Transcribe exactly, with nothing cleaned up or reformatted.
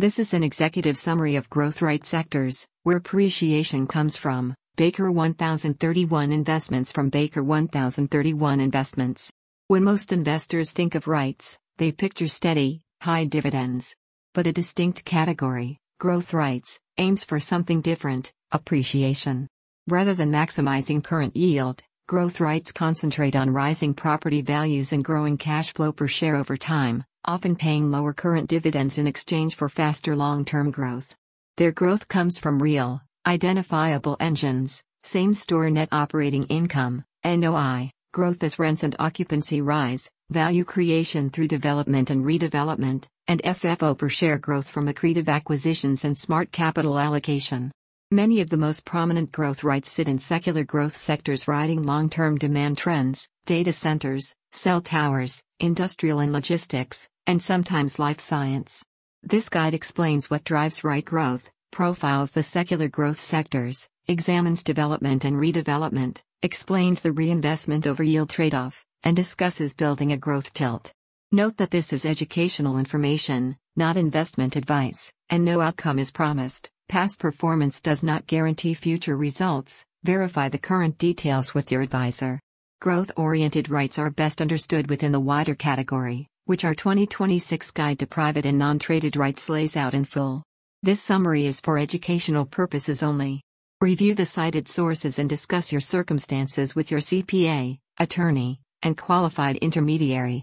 This is an executive summary of growth right sectors, where appreciation comes from. Baker one thousand thirty-one Investments from Baker one thousand thirty-one Investments. When most investors think of REITs, they picture steady, high dividends. But a distinct category, growth REITs, aims for something different, appreciation. Rather than maximizing current yield, growth REITs concentrate on rising property values and growing cash flow per share over time, often paying lower current dividends in exchange for faster long-term growth. Their growth comes from real, identifiable engines: same-store net operating income, N O I, growth as rents and occupancy rise, value creation through development and redevelopment, and F F O per share growth from accretive acquisitions and smart capital allocation. Many of the most prominent growth REITs sit in secular growth sectors riding long-term demand trends: data centers, cell towers, industrial and logistics, and sometimes life science. This guide explains what drives REIT growth, profiles the secular growth sectors, examines development and redevelopment, explains the reinvestment over yield trade-off, and discusses building a growth tilt. Note that this is educational information, not investment advice, and no outcome is promised. Past performance does not guarantee future results. Verify the current details with your advisor. Growth-oriented REITs are best understood within the wider category, which our twenty twenty-six Guide to Private and Non-Traded REITs lays out in full. This summary is for educational purposes only. Review the cited sources and discuss your circumstances with your C P A, attorney, and qualified intermediary.